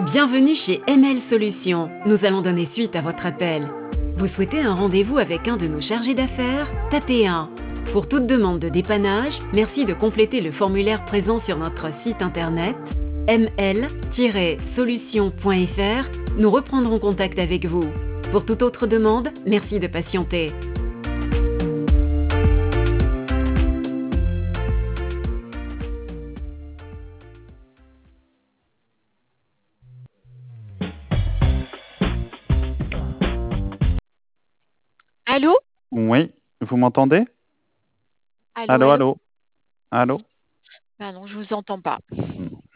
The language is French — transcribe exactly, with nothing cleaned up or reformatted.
Bienvenue chez M L Solutions. Nous allons donner suite à votre appel. Vous souhaitez un rendez-vous avec un de nos chargés d'affaires? Tapez un. Pour toute demande de dépannage, merci de compléter le formulaire présent sur notre site internet m l tiret solutions point f r. Nous reprendrons contact avec vous. Pour toute autre demande, merci de patienter. Allô? Oui, vous m'entendez? Allô, Allô, allô? allô, allô? Ah non, je vous entends pas.